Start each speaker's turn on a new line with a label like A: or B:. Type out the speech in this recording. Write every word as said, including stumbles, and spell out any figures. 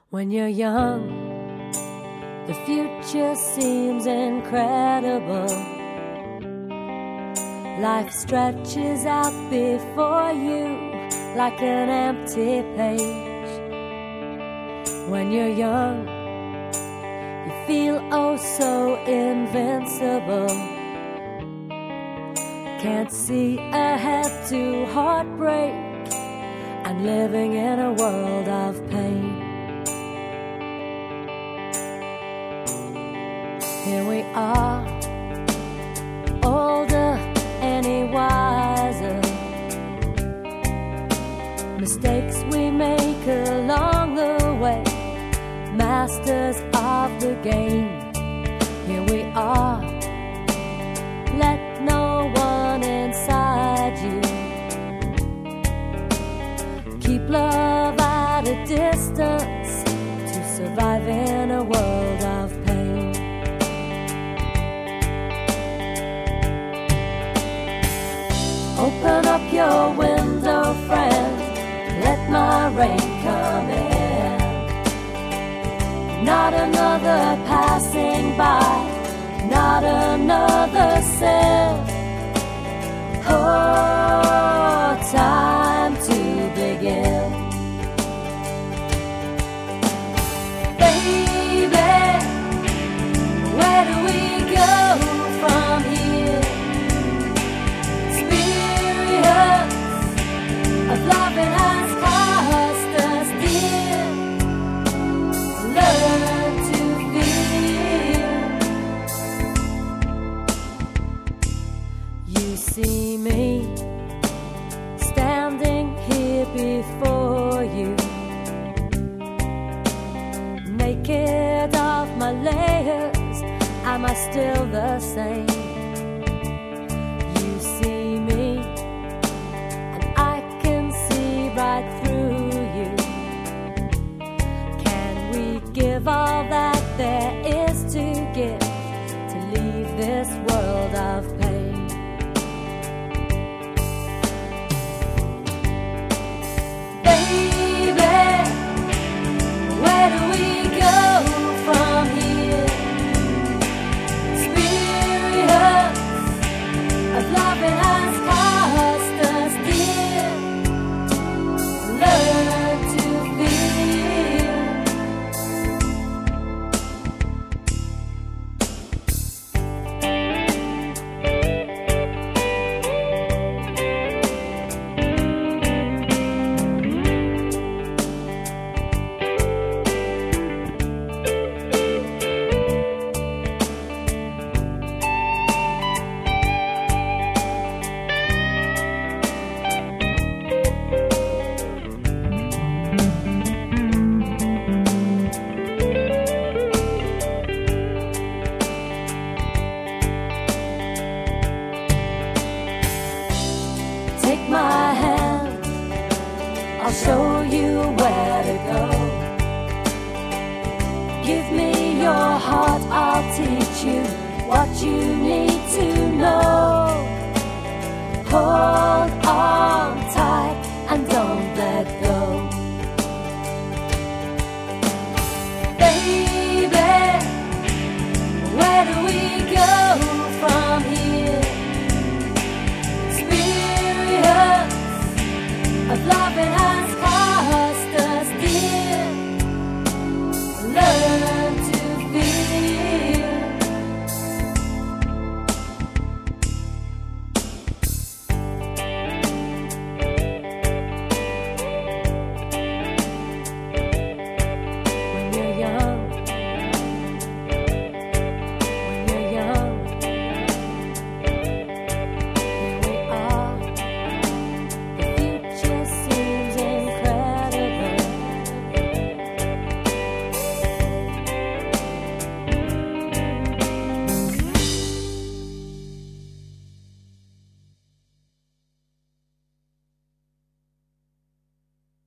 A: When you're young, the future seems incredible. Life stretches out before you like an empty page. When you're young, you feel oh so invincible. Can't see ahead to heartbreak and living in a world of pain. Here we are, older, any wiser. Mistakes we make along the way, masters of the game. Here we are, let no one inside you. Keep love at a distance to survive in a world of pain. Open up your window, friend, let my rain come in. Not another passing by, not another sin. Oh, time to begin. Baby, where do we go from here? Of loving has cost us dear. Learn to feel. You see me standing here before you, naked of my layers. Am I still the same? You see me right through you. Can we give all that there is to give to leave this world of pain? Baby, where do we go from here? Experience of loving has cost us dear. Learn to take my hand, I'll show you where to go. Give me your heart, I'll teach you what you need to know. Hold on